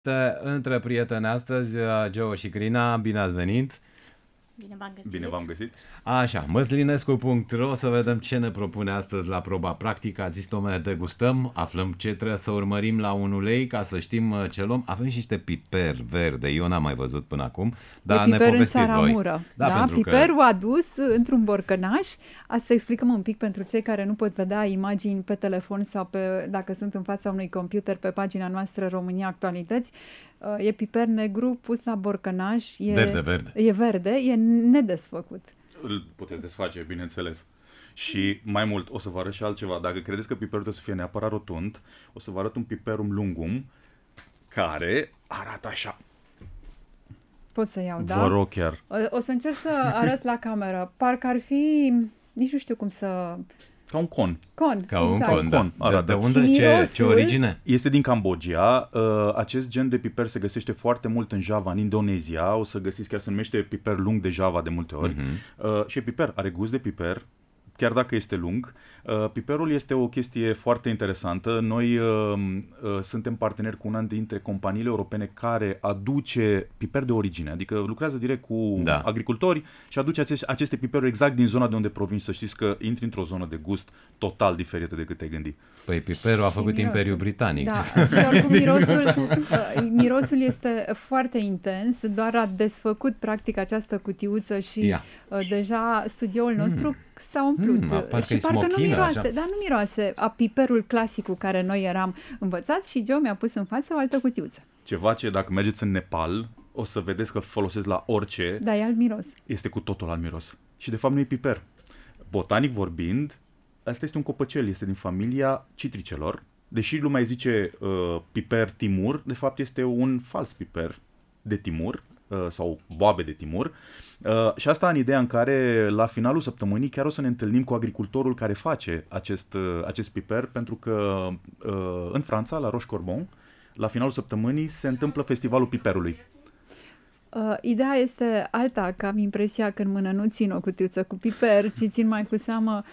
Între prieteni astăzi, Geo și Crina, bine ați venit! Bine v-am găsit. Bine v-am găsit. Așa, măslinescu.ro, să vedem ce ne propune astăzi la proba practică. A zis Tome, degustăm, aflăm ce trebuie să urmărim la un ulei ca să știm ce luăm. Avem și niște piper verde, eu n-am mai văzut până acum, dar ne piper în povestiți voi. saramură. Da? Piperul adus într-un borcănaș. Asta să explicăm un pic pentru cei care nu pot vedea imagini pe telefon sau dacă sunt în fața unui computer pe pagina noastră România Actualități. E piper negru pus la borcănaș. Verde. E verde, e nedesfăcut. Îl puteți desface, bineînțeles. Și mai mult, o să vă arăt și altceva. Dacă credeți că piperul trebuie să fie neapărat rotund, o să vă arăt un piperum lungum care arată așa. Pot să iau, da? Vă rog chiar. O să încerc să arăt la cameră. Parcă ar fi... Nici nu știu cum să... Ca un con. Ca un exact. con, da. Arată. De unde? Ce origine? Este din Cambodgia. Acest gen de piper se găsește foarte mult în Java, în Indonezia. O să găsiți, chiar se numește piper lung de Java de multe ori. Și e piper, are gust de piper, chiar dacă este lung. Piperul este o chestie foarte interesantă. Noi suntem parteneri cu una dintre companiile europene care aduce piper de origine, adică lucrează direct cu agricultori și aduce aceste piperuri exact din zona de unde provin. Să știți că intri într-o zonă de gust total diferită decât te-ai gândi. Păi piperul a făcut Imperiul Britanic. Da, și oricum mirosul este foarte intens, doar a desfăcut practic această cutiuță și deja studioul nostru s-a umplut. Și parcă nu miroase, dar nu miroase a piperul clasic cu care noi eram învățați și Geo mi-a pus în față o altă cutiuță. Ceva ce dacă mergeți în Nepal o să vedeți că folosesc la orice. Da, e alt miros. Este cu totul alt miros. Și de fapt nu e piper. Botanic vorbind, asta este un copăcel, este din familia citricelor. Deși lumea zice piper Timur, de fapt este un fals piper de Timur sau boabe de Timur. Și asta în ideea în care la finalul săptămânii chiar o să ne întâlnim cu agricultorul care face acest piper, pentru că în Franța, la Roche-Corbon, la finalul săptămânii se întâmplă festivalul piperului. Ideea este alta, că am impresia că în mână nu țin o cutiuță cu piper, ci țin mai cu seamă...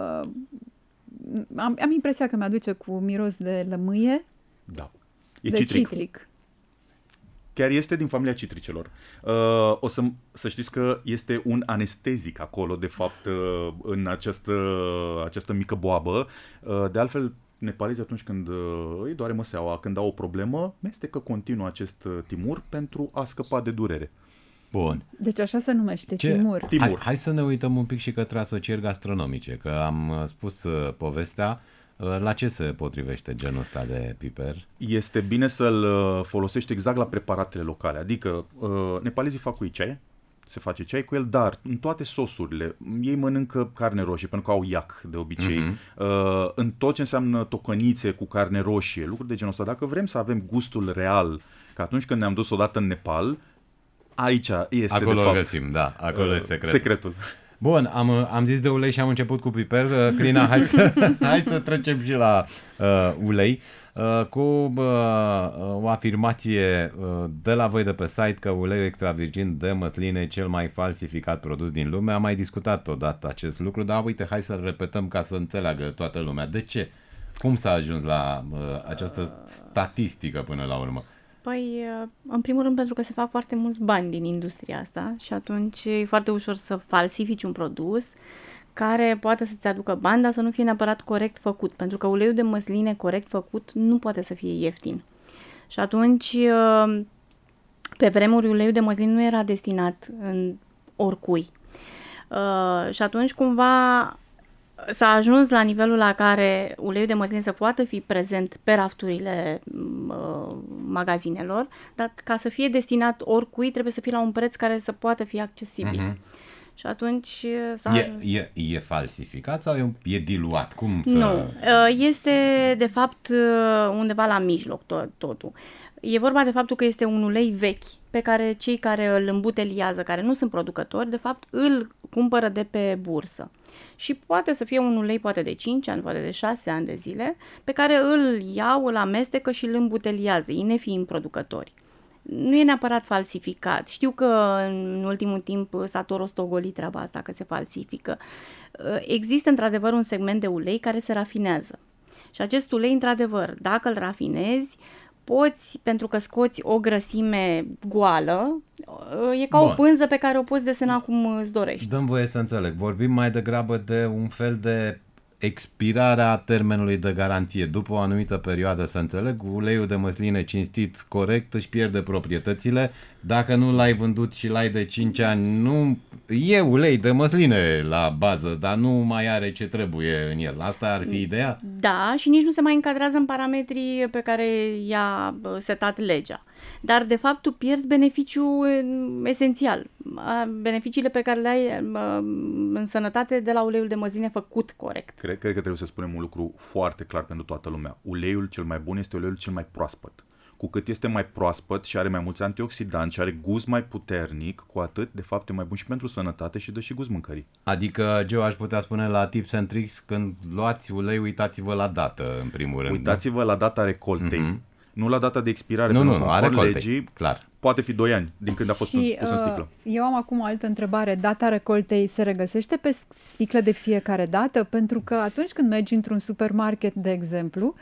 Am impresia că mi-aduce cu miros de lămâie, da. E de citric. Chiar este din familia citricelor. O să știți că este un anestezic acolo, de fapt, în această mică boabă. De altfel, nepalezii atunci când îi doare măseaua, când au o problemă, mestecă continuu acest timur pentru a scăpa de durere. Bun. Deci așa se numește, timur. Hai să ne uităm un pic și către asocieri gastronomice, că am spus povestea. La ce se potrivește genul ăsta de piper? Este bine să-l folosești exact la preparatele locale. Adică nepalezii fac cu ceai, se face ceai cu el, dar în toate sosurile ei mănâncă carne roșie, pentru că au iac de obicei. În tot ce înseamnă tocănițe cu carne roșie, lucruri de genul ăsta. Dacă vrem să avem gustul real, că atunci când ne-am dus odată în Nepal, aici este acolo de fapt găsim, da, acolo e secretul. Bun, am zis de ulei și am început cu piper. Crina, hai să trecem și la ulei. Cu o afirmație de la voi de pe site că uleiul extra virgin de măsline e cel mai falsificat produs din lume. Am mai discutat odată acest lucru, dar uite, hai să-l repetăm ca să înțeleagă toată lumea. De ce? Cum s-a ajuns la această statistică până la urmă? Păi, în primul rând pentru că se fac foarte mulți bani din industria asta și atunci e foarte ușor să falsifici un produs care poate să-ți aducă bani, dar să nu fie neapărat corect făcut, pentru că uleiul de măsline corect făcut nu poate să fie ieftin. Și atunci, pe vremuri, uleiul de măsline nu era destinat în oricui. Și atunci, cumva, s-a ajuns la nivelul la care uleiul de măsline să poată fi prezent pe rafturile magazinelor, dar ca să fie destinat oricui trebuie să fie la un preț care să poată fi accesibil. Și atunci s-a ajuns... E falsificat sau e diluat? Nu, este de fapt undeva la mijloc totul. E vorba de faptul că este un ulei vechi pe care cei care îl îmbuteliază, care nu sunt producători, de fapt îl cumpără de pe bursă. Și poate să fie un ulei poate de 5 ani, poate de 6 ani de zile, pe care îl iau, îl amestecă și îl îmbuteliază, ei nefiind producători. Nu e neapărat falsificat. Știu că în ultimul timp s-a tot rostogolit treaba asta că se falsifică. Există într-adevăr un segment de ulei care se rafinează. Și acest ulei, într-adevăr, dacă îl rafinezi, poți, pentru că scoți o grăsime goală, e ca o pânză pe care o poți desena cum îți dorești. Dăm voie să înțeleg. Vorbim mai degrabă de un fel de expirarea termenului de garanție. După o anumită perioadă, să înțeleg, uleiul de măsline cinstit, corect, își pierde proprietățile. Dacă nu l-ai vândut și l-ai de 5 ani, nu e ulei de măsline la bază, dar nu mai are ce trebuie în el. Asta ar fi ideea? Da, și nici nu se mai încadrează în parametrii pe care i-a setat legea. Dar, de fapt, tu pierzi beneficiul esențial. Beneficiile pe care le ai în sănătate de la uleiul de măsline făcut corect. Cred că trebuie să spunem un lucru foarte clar pentru toată lumea. Uleiul cel mai bun este uleiul cel mai proaspăt. Cu cât este mai proaspăt și are mai mulți antioxidanți și are gust mai puternic, cu atât, de fapt, e mai bun și pentru sănătate și dă și gust mâncării. Adică, Geo, aș putea spune la tips and tricks, când luați ulei, uitați-vă la dată, în primul rând. Uitați-vă la data recoltei, nu la data de expirare. Nu, a recoltei, legii, clar. Poate fi 2 ani din când a fost pus în sticlă. Eu am acum o altă întrebare. Data recoltei se regăsește pe sticlă de fiecare dată? Pentru că atunci când mergi într-un supermarket, de exemplu,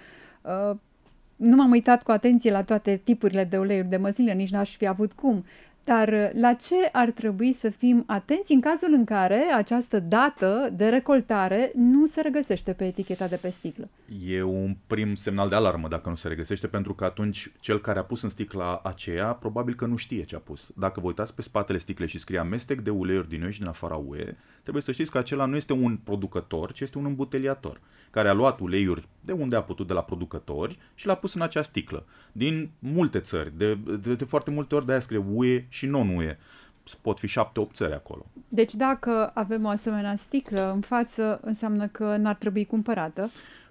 nu m-am uitat cu atenție la toate tipurile de uleiuri de măsline, nici n-aș fi avut cum. Dar la ce ar trebui să fim atenți în cazul în care această dată de recoltare nu se regăsește pe eticheta de pe sticlă? E un prim semnal de alarmă dacă nu se regăsește, pentru că atunci cel care a pus în sticla aceea probabil că nu știe ce a pus. Dacă vă uitați pe spatele sticlei și scrie amestec de uleiuri din UE și din afara UE, trebuie să știți că acela nu este un producător, ci este un îmbuteliator, care a luat uleiuri de unde a putut, de la producători, și l-a pus în acea sticlă. Din multe țări, de foarte multe ori de-aia scrie UE și non-UE. Pot fi 7-8 țări acolo. Deci dacă avem o asemenea sticlă în față, înseamnă că n-ar trebui cumpărată?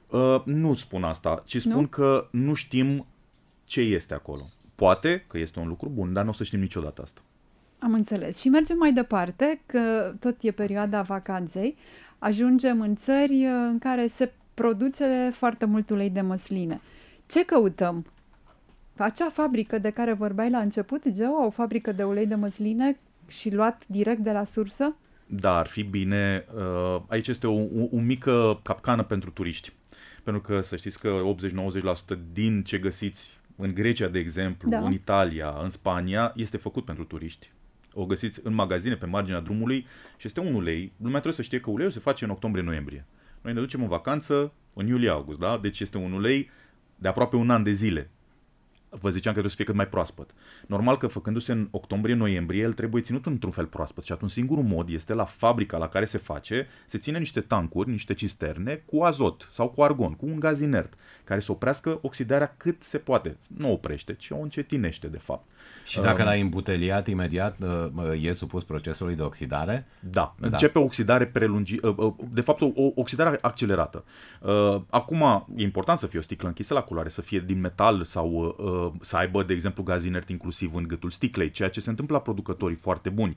Nu spun asta, ci spun că nu știm ce este acolo. Poate că este un lucru bun, dar nu o să știm niciodată asta. Am înțeles. Și mergem mai departe, că tot e perioada vacanței. Ajungem în țări în care se produce foarte mult ulei de măsline. Ce căutăm? Acea fabrică de care vorbeai la început, Geo, o fabrică de ulei de măsline și luat direct de la sursă? Da, ar fi bine. Aici este o mică capcană pentru turiști. Pentru că să știți că 80-90% din ce găsiți în Grecia, de exemplu, în Italia, în Spania, este făcut pentru turiști. O găsiți în magazine, pe marginea drumului, și este un ulei. Lumea trebuie să știe că uleiul se face în octombrie-noiembrie. Noi ne ducem în vacanță în iulie-august, da? Deci este un ulei de aproape un an de zile. Vă ziceam că trebuie să fie cât mai proaspăt. Normal că făcându-se în octombrie-noiembrie, el trebuie ținut într-un fel proaspăt și atunci singurul mod este la fabrica la care se face, se ține niște tancuri, niște cisterne cu azot sau cu argon, cu un gaz inert, care să oprească oxidarea cât se poate. Nu oprește, ci o încetinește de fapt. Și dacă l-ai îmbuteliat imediat, e supus procesului de oxidare? Da, începe o oxidare prelungită, de fapt o oxidare accelerată. Acum e important să fie o sticlă închisă la culoare, să fie din metal sau să aibă, de exemplu, gaz inert inclusiv în gâtul sticlei, ceea ce se întâmplă la producătorii foarte buni.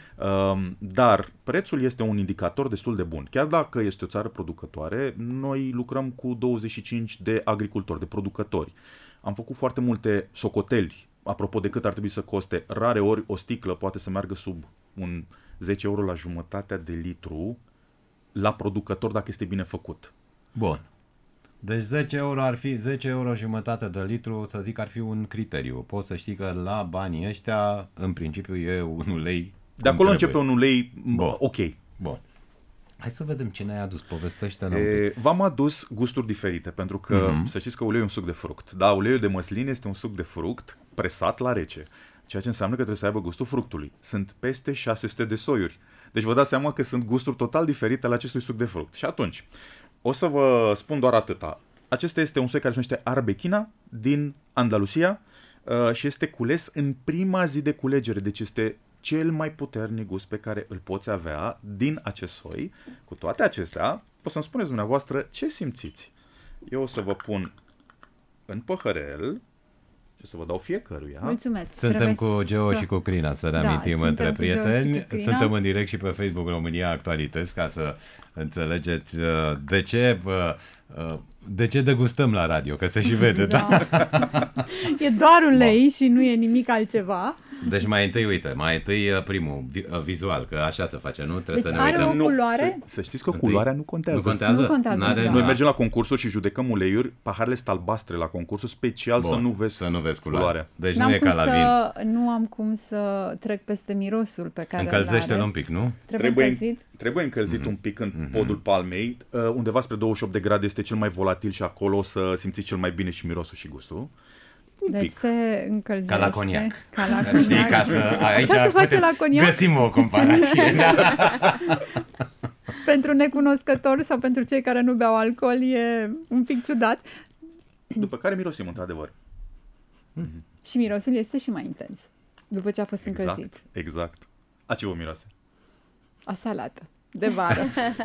Dar prețul este un indicator destul de bun. Chiar dacă este o țară producătoare, noi lucrăm cu 25 de agricultori, de producători. Am făcut foarte multe socoteli apropo de cât ar trebui să coste. Rare ori o sticlă poate să meargă sub un 10 euro la jumătatea de litru la producător dacă este bine făcut. Bun. Deci 10 euro ar fi 10 euro jumătate de litru, să zic, ar fi un criteriu. Poți să știi că la banii ăștia, în principiu, e un ulei. De acolo începe un ulei ok. Bun. Hai să vedem ce ne-ai adus, povestește-ne. V-am adus gusturi diferite, pentru că să știți că uleiul e un suc de fruct. Da, uleiul de măsline este un suc de fruct presat la rece, ceea ce înseamnă că trebuie să aibă gustul fructului. Sunt peste 600 de soiuri. Deci vă dați seama că sunt gusturi total diferite la acestui suc de fruct. Și atunci, o să vă spun doar atâta. Acesta este un soi care se numește Arbequina din Andalusia și este cules în prima zi de culegere, deci este cel mai puternic gust pe care îl poți avea din acest soi. Cu toate acestea, o să-mi spuneți dumneavoastră ce simțiți. Eu o să vă pun în păhărel și să vă dau fiecăruia. Mulțumesc. Suntem cu Geo și cu Crina, să reamintim între prieteni. Suntem în direct și pe Facebook România Actualități, ca să înțelegeți de ce degustăm la radio, că se și vede, da? E doar ulei și nu e nimic altceva. Deci mai întâi, uite, primul, vizual, că așa se face, nu? Trebuie deci să ne are uităm. o culoare? Să știți că culoarea nu contează. Nu contează? Nu contează. Noi mergem la concursuri și judecăm uleiuri, paharele sunt albastre la concursul, special să nu vezi culoarea. Deci nu e ca la vin. Nu am cum să trec peste mirosul pe care Încălzește-l un pic, nu? Trebuie încălzit un pic în podul palmei, undeva spre 28 de grade este cel mai volatil și acolo o să simțiți cel mai bine și mirosul și gustul. Deci se încălzește. Ca la coniac. Știi, aici așa se face la coniac? Găsim o comparație. Da. Pentru necunoscători sau pentru cei care nu beau alcool e un pic ciudat. După care mirosim, într-adevăr. Și mirosul este și mai intens, după ce a fost încălzit. Exact. A ce vă miroase? A salată, de vară.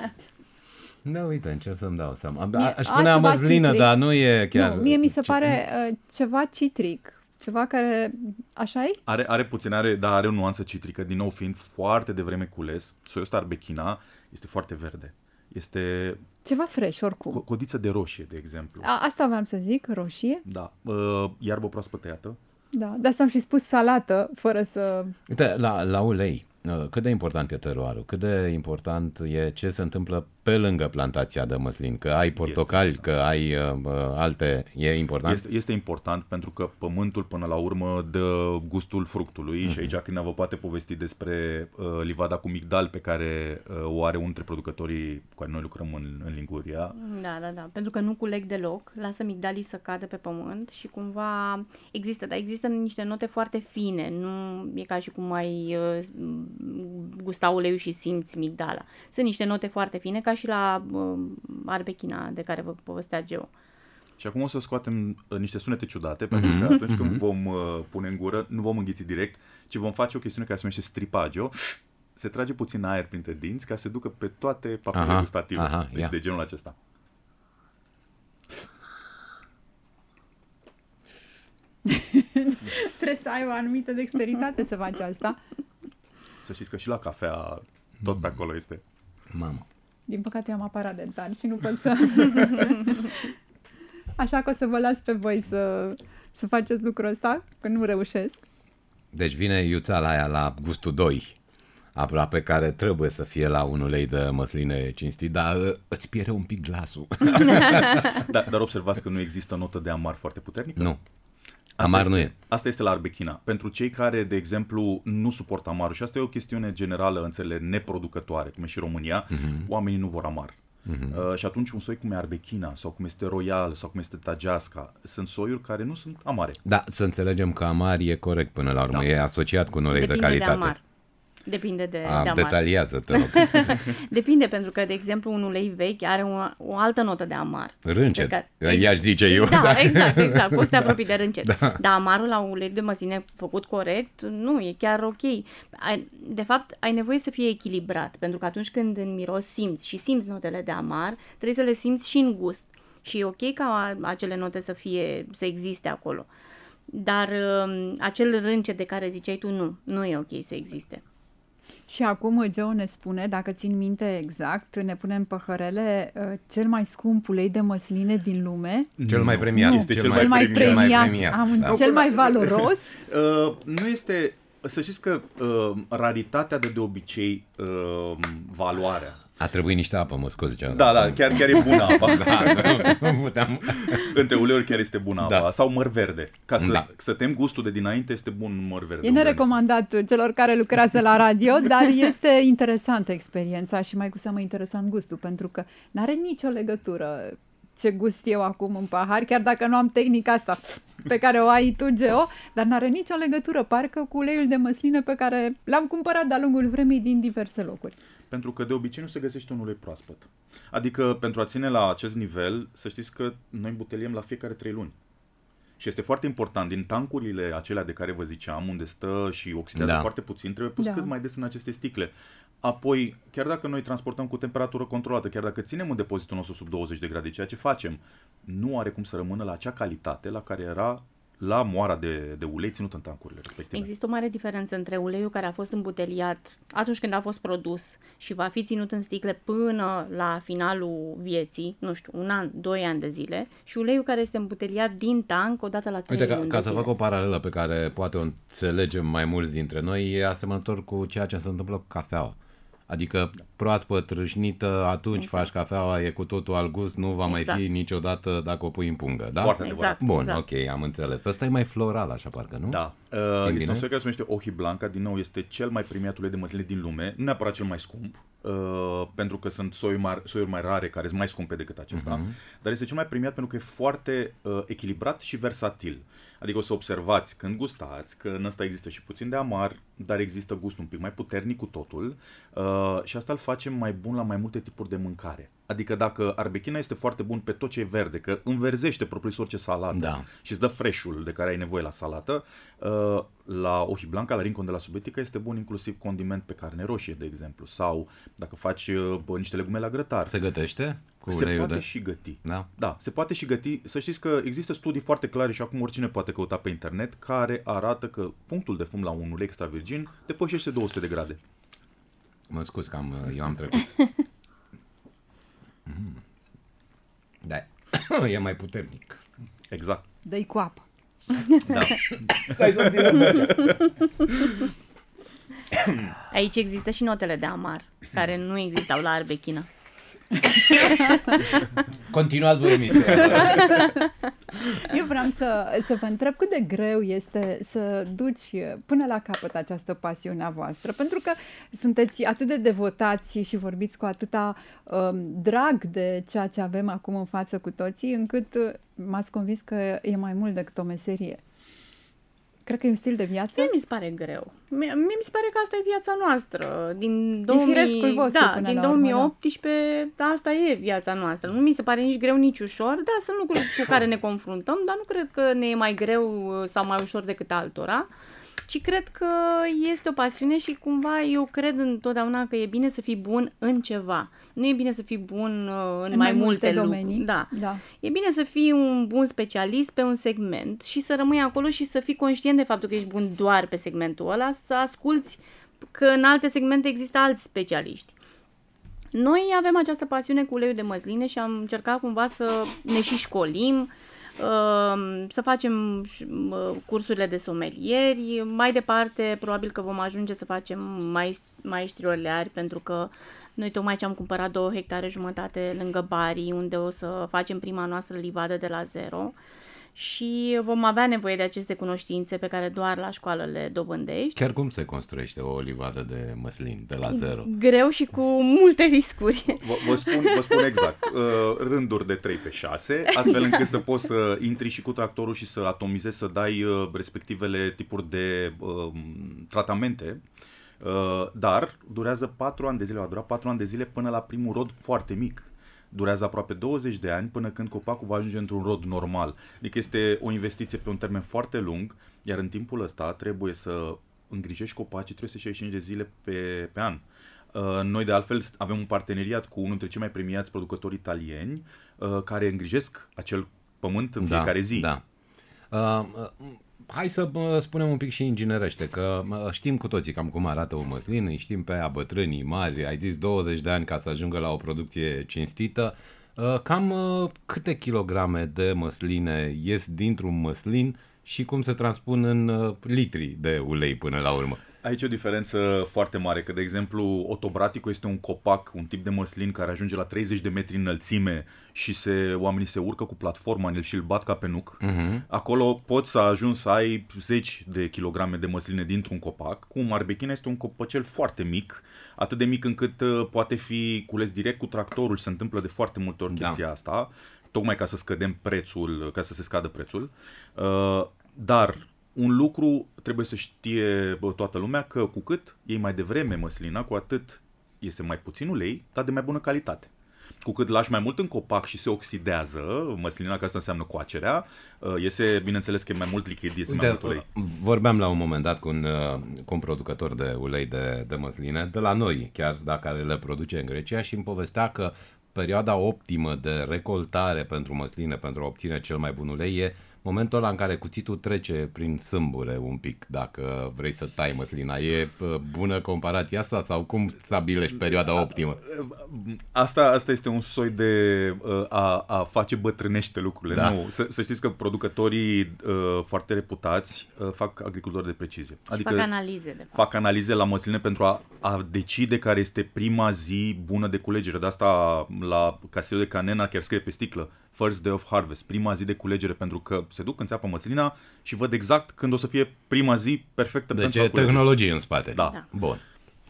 Da, uite, încerc să-mi dau seama. Aș spune măslină, dar nu e chiar... Nu, mie mi se pare ceva citric. Ceva care... Așa-i? Are puțin, dar are o nuanță citrică. Din nou, fiind foarte devreme cules, soiul ăsta Arbequina este foarte verde. Este... Ceva fresh, oricum. Codiță de roșie, de exemplu. Asta aveam să zic, roșie. Da. Iarbă proaspăt tăiată. Da, de asta am și spus salată, fără să... Uite, la ulei, cât de important e teroarul? Cât de important e ce se întâmplă pe lângă plantația de măslin? Că ai portocali, că ai alte... E important? Este important pentru că pământul până la urmă dă gustul fructului și aici Crina vă poate povesti despre livada cu migdal pe care o are unul dintre producătorii cu care noi lucrăm în Liguria. Da. Pentru că nu culeg deloc, lasă migdalii să cadă pe pământ și cumva există niște note foarte fine. Nu e ca și cum ai gusta uleiul și simți migdala. Sunt niște note foarte fine, ca și la Arbequina de care vă povestea Geo. Și acum o să scoatem niște sunete ciudate, pentru că atunci când vom pune în gură, nu vom înghiți direct, ci vom face o chestiune care se numește stripagio. Se trage puțin aer printre dinți ca să se ducă pe toate papilele gustative. Deci de genul acesta. Trebuie să ai o anumită dexteritate să faci asta. Să știți că și la cafea tot pe acolo este. Mamă. Din păcate am aparat dentar și nu pot să... Așa că o să vă las pe voi să faceți lucrul ăsta, că nu reușesc. Deci vine iuțeala aia la gustul 2, aproape care trebuie să fie la un ulei de măsline cinstit, dar îți pierde un pic glasul. Dar observați că nu există notă de amar foarte puternică? Nu. Amar nu e. Asta este la Arbequina. Pentru cei care, de exemplu, nu suportă amarul, și asta e o chestiune generală în țările neproducătoare, cum e și România, oamenii nu vor amar. Și atunci un soi cum e Arbequina sau cum este Royal sau cum este Tajasca sunt soiuri care nu sunt amare. Da, să înțelegem că amar e corect până la urmă, e asociat cu un ulei de calitate. De amar. Depinde de amar. Detaliază-te, rog. Depinde, pentru că, de exemplu, un ulei vechi are o altă notă de amar. Râncet, i-aș zice eu. Da, exact, poți să te apropii de râncet. Dar amarul la un ulei de măsline făcut corect, nu, e chiar ok. De fapt, ai nevoie să fie echilibrat, pentru că atunci când în miros simți notele de amar, trebuie să le simți și în gust. Și e ok ca acele note să existe acolo. Dar acel râncet de care ziceai tu, nu e ok să existe. Și acum Geo ne spune, dacă țin minte exact, ne punem păhărele, cel mai scump ulei de măsline din lume. Cel mai premiat. Este cel mai premiat. Cel mai valoros. Nu este... Să știți că raritatea de obicei valoarea. A trebuit niște apă, mă scuze. Da, chiar e bună apa. Nu puteam. Între uleiuri chiar este bună apa. Sau măr verde. Ca să tem gustul de dinainte, este bun măr verde. E nerecomandat celor care lucrează la radio, dar este interesantă experiența și mai cu seamă interesant gustul, pentru că n-are nicio legătură ce gust eu acum în pahar, chiar dacă nu am tehnica asta pe care o ai tu, Geo, dar n-are nicio legătură, parcă cu uleiul de măsline pe care l-am cumpărat de-a lungul vremii din diverse locuri. Pentru că de obicei nu se găsește un ulei proaspăt. Adică pentru a ține la acest nivel, să știți că noi buteliem la fiecare 3 luni. Și este foarte important, din tancurile acelea de care vă ziceam, unde stă și oxidează foarte puțin, trebuie pus cât mai des în aceste sticle. Apoi, chiar dacă noi transportăm cu temperatură controlată, chiar dacă ținem în depozitul nostru sub 20 de grade, ceea ce facem, nu are cum să rămână la acea calitate la care era la moara de ulei ținut în tancurile respective. Există o mare diferență între uleiul care a fost îmbuteliat atunci când a fost produs și va fi ținut în sticle până la finalul vieții, nu știu, 1 an, 2 ani de zile, și uleiul care este îmbuteliat din tank odată la 3 luni de ca să zile. fac o paralelă pe care poate o înțelegem mai mulți dintre noi, e asemănător cu ceea ce se întâmplă cu cafeaua. Adică proaspăt, râșnită, atunci faci cafeaua, e cu totul alt gust, nu va mai fi niciodată dacă o pui în pungă, da? Foarte adevărat. Bun, ok, am înțeles. Ăsta e mai floral, așa parcă, nu? Da. Este un soi care se numește Hojiblanca, din nou este cel mai premiat ulei de măsline din lume, nu neapărat cel mai scump, pentru că sunt soiuri mai rare care sunt mai scumpe decât acesta, dar este cel mai premiat pentru că e foarte echilibrat și versatil. Adică o să observați când gustați că în ăsta există și puțin de amar, dar există gust un pic mai puternic cu totul și asta îl face mai bun la mai multe tipuri de mâncare. Adică dacă arbechina este foarte bun pe tot ce e verde, că înverzește propriu-zis orice salată și îți dă fresh-ul de care ai nevoie la salată, la Hojiblanca, la Rincon de la Subotica este bun inclusiv condiment pe carne roșie, de exemplu, sau dacă faci niște legume la grătar. Se gătește? Se poate și găti. Da, se poate și găti. Să știți că există studii foarte clare și acum oricine poate căuta pe internet care arată că punctul de fum la un ulei extra virgin depășește 200 de grade. Mă scuz că eu am trecut. Da, e mai puternic. Exact. Dă-i cu apă. Da. Aici există și notele de amar, care nu existau la arbechina. Continuați voi emisiunea. Eu vreau să vă întreb cât de greu este să duci până la capăt această pasiune a voastră, pentru că sunteți atât de devotați și vorbiți cu atâta drag de ceea ce avem acum în față cu toții, încât m-ați convins că e mai mult decât o meserie. Cred că e un stil de viață? Mie mi se pare greu. Mie mi se pare că asta e viața noastră. Din firescul vostru până din la 2018 asta e viața noastră. Nu mi se pare nici greu, nici ușor. Da, sunt lucruri cu care ne confruntăm, dar nu cred că ne e mai greu sau mai ușor decât altora. Ci cred că este o pasiune și cumva eu cred întotdeauna că e bine să fii bun în ceva. Nu e bine să fii bun în mai multe domenii. Da. E bine să fii un bun specialist pe un segment și să rămâi acolo și să fii conștient de faptul că ești bun doar pe segmentul ăla, să asculți că în alte segmente există alți specialiști. Noi avem această pasiune cu uleiul de măsline și am încercat cumva să ne și școlim, să facem cursurile de somelieri. Mai departe, probabil că vom ajunge să facem maestri oleari, pentru că noi tocmai ce am cumpărat 2,5 hectare lângă Bari, unde o să facem prima noastră livadă de la zero și vom avea nevoie de aceste cunoștințe pe care doar la școală le dobândești. Chiar cum se construiește o livadă de măslin de la zero? Greu și cu multe riscuri. Vă spun exact. Rânduri de 3x6, astfel încât să poți să intri și cu tractorul și să atomizezi, să dai respectivele tipuri de tratamente. Dar durează 4 ani de zile, va dura 4 ani de zile până la primul rod foarte mic. Durează aproape 20 de ani până când copacul va ajunge într-un rod normal. Adică este o investiție pe un termen foarte lung, iar în timpul ăsta trebuie să îngrijești copacii 365 de zile pe an. Noi de altfel avem un parteneriat cu unul dintre cei mai premiați producători italieni care îngrijesc acel pământ în fiecare zi. Da. Hai să spunem un pic și inginerește, că știm cu toții cam cum arată o măslină, știm pe aia bătrânii mari, ai zis 20 de ani ca să ajungă la o producție cinstită. Cam câte kilograme de măsline ies dintr-un măslin și cum se transpun în litri de ulei până la urmă? Aici e o diferență foarte mare, că de exemplu Otobraticul este un copac, un tip de măslin care ajunge la 30 de metri înălțime și oamenii se urcă cu platforma în el și îl bat ca pe nuc. Acolo poți să ajungi să ai 10 de kilograme de măsline dintr-un copac, cum arbechina este un copăcel foarte mic, atât de mic încât poate fi cules direct cu tractorul și se întâmplă de foarte multe ori chestia asta, tocmai ca să scădem prețul, ca să se scadă prețul, dar un lucru trebuie să știe toată lumea, că cu cât iei mai devreme măslina, cu atât este mai puțin ulei, dar de mai bună calitate. Cu cât lași mai mult în copac și se oxidează măslina, că asta înseamnă coacerea, iese, bineînțeles că e mai mult lichid, iese mai mult ulei. Vorbeam la un moment dat cu un producător de ulei de măsline, de la noi, chiar dacă le produce în Grecia, și îmi povestea că perioada optimă de recoltare pentru măsline, pentru a obține cel mai bun ulei, e momentul ăla în care cuțitul trece prin sâmbure un pic, dacă vrei să tai măslina, e bună comparația asta sau cum stabilești perioada optimă? Asta este un soi de a face bătrânește lucrurile. Da. Nu, să știți că producătorii foarte reputați fac agricultori de precizie. Adică fac analize, de fapt. Fac analize la măsline pentru a decide care este prima zi bună de culegere. De asta la Castilul de Canena chiar scrie pe sticlă First Day of Harvest, prima zi de culegere, pentru că se duc, înțeapă măslina și văd exact când o să fie prima zi perfectă deci pentru a culege. Deci e tehnologie în spate. Da. Bun.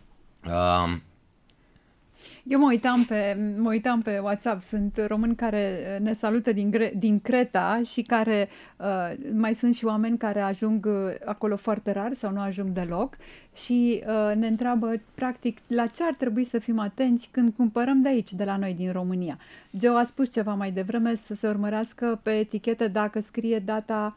Eu mă uitam pe WhatsApp, sunt români care ne salută din Creta și care mai sunt și oameni care ajung acolo foarte rar sau nu ajung deloc și ne întreabă practic la ce ar trebui să fim atenți când cumpărăm de aici, de la noi din România. Geo a spus ceva mai devreme să se urmărească pe etichetă dacă scrie data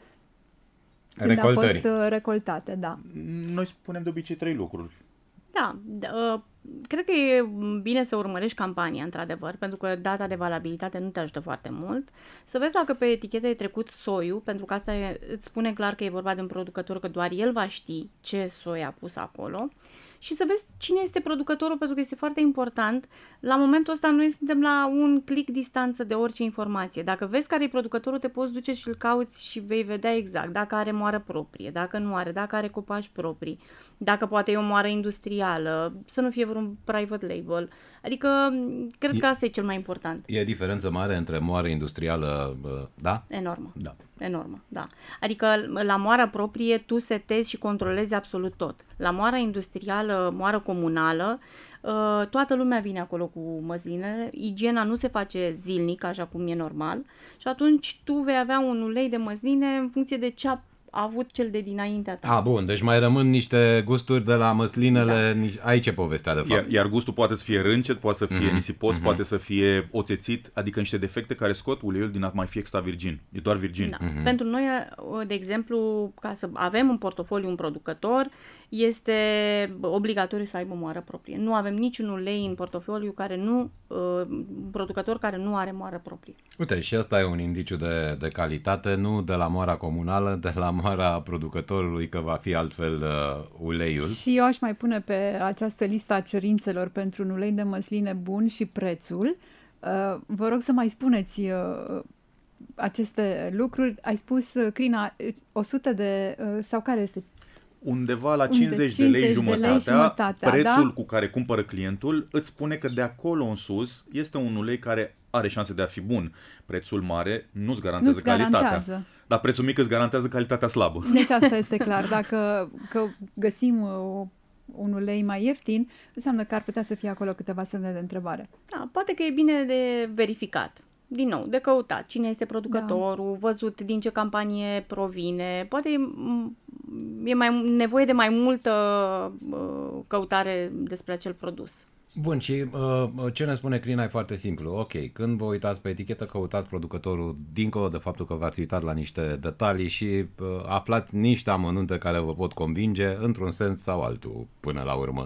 când a fost recoltate. Da. Noi spunem de obicei 3 lucruri. Da, cred că e bine să urmărești campania, într-adevăr, pentru că data de valabilitate nu te ajută foarte mult. Să vezi dacă pe etichetă e trecut soiul, pentru că asta îți spune clar că e vorba de un producător, că doar el va ști ce soi a pus acolo. Și să vezi cine este producătorul, pentru că este foarte important. La momentul ăsta noi suntem la un click distanță de orice informație. Dacă vezi care e producătorul, te poți duce și îl cauți și vei vedea exact dacă are moară proprie, dacă nu are, dacă are copaci proprii, dacă poate e o moară industrială, să nu fie vreun private label. Adică, cred că asta e cel mai important. E diferență mare între moară industrială, da? Enormă. Da. Enormă, da. Adică la moara proprie tu setezi și controlezi absolut tot. La moara industrială, moară comunală, toată lumea vine acolo cu măslinele, igiena nu se face zilnic, așa cum e normal, și atunci tu vei avea un ulei de măsline în funcție de ce a avut cel de dinaintea ta. Bun, deci mai rămân niște gusturi de la măslinele, da. Aici e povestea de fapt. Iar gustul poate să fie râncet, poate să fie nisipos, poate să fie oțețit, adică niște defecte care scot uleiul din a mai fi extra virgin. E doar virgin. Da. Pentru noi, de exemplu, ca să avem în portofoliu un producător, este obligatoriu să aibă moară proprie. Nu avem niciun ulei în portofoliu un producător care nu are moară proprie. Uite, și asta e un indiciu de calitate, nu de la moara comunală, de la moara producătorului, că va fi altfel uleiul. Și eu aș mai pune pe această listă a cerințelor pentru un ulei de măsline bun și prețul. Vă rog să mai spuneți aceste lucruri. Ai spus, Crina, 100 de... sau care este? Undeva la 50 de lei jumătatea, prețul cu care cumpără clientul îți spune că de acolo în sus este un ulei care are șanse de a fi bun. Prețul mare nu-ți garantează calitatea. Dar prețul mic îți garantează calitatea slabă. Deci asta este clar. Dacă găsim un ulei mai ieftin, înseamnă că ar putea să fie acolo câteva semne de întrebare. Da, poate că e bine de verificat. Din nou, de căutat. Cine este producătorul, văzut din ce campanie provine. Poate e nevoie de mai multă căutare despre acel produs. Bun, și ce ne spune Crina e foarte simplu. Ok, când vă uitați pe etichetă, căutați producătorul dincolo de faptul că v-ați uitat la niște detalii și aflați niște amănunte care vă pot convinge într-un sens sau altul până la urmă.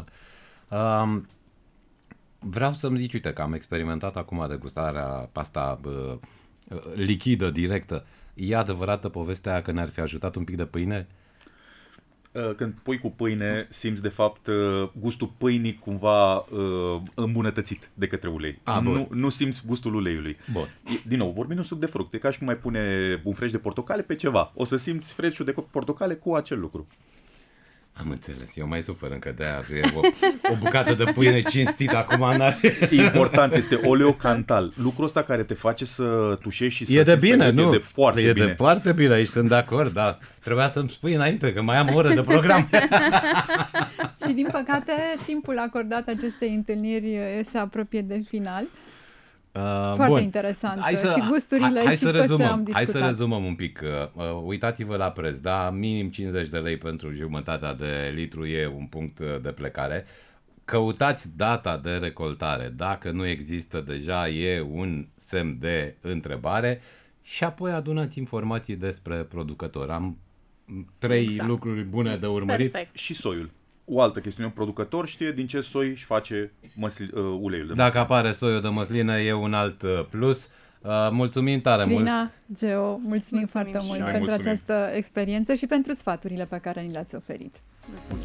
Vreau să-mi zici, uite, că am experimentat acum degustarea pasta lichidă, directă. E adevărată povestea că ne-ar fi ajutat un pic de pâine? Când pui cu pâine, simți de fapt gustul pâinii cumva îmbunătățit de către ulei. Nu simți gustul uleiului. Bun. Din nou, vorbim de un suc de fructe, ca și cum mai pune un freș de portocale pe ceva. O să simți freșul de portocale cu acel lucru. Am înțeles, eu mai sufăr încă de-aia. O bucată de pâine cinstită acum n-are. Important este oleocantal. Lucrul ăsta care te face să tușești și să... E de bine, nu? E de foarte bine. E de foarte bine, aici sunt de acord, da. Trebuia să-mi spui înainte, că mai am o oră de program. Și din păcate, timpul acordat acestei întâlniri se apropie de final. Foarte interesant. Și gusturile și tot ce am discutat. Hai să rezumăm un pic. Uitați-vă la preț, da? Minim 50 de lei pentru jumătatea de litru e un punct de plecare. Căutați data de recoltare. Dacă nu există deja, e un semn de întrebare. Și apoi adunați informații despre producător. Am 3 lucruri bune de urmărit. Perfect. Și soiul. O altă chestiune, un producător știe din ce soi își face uleiul de măsline. Dacă apare soiul de măsline, e un alt plus. Mulțumim tare mult! Crina, Geo, mulțumim foarte mult pentru această experiență și pentru sfaturile pe care ni le-ați oferit. Mulțumim.